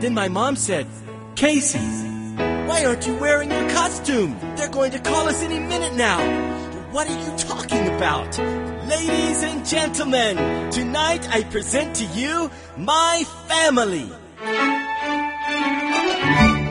Then my mom said, "Casey, why aren't you wearing your costume? They're going to call us any minute now." "What are you talking about?" "Ladies and gentlemen, tonight I present to you my family."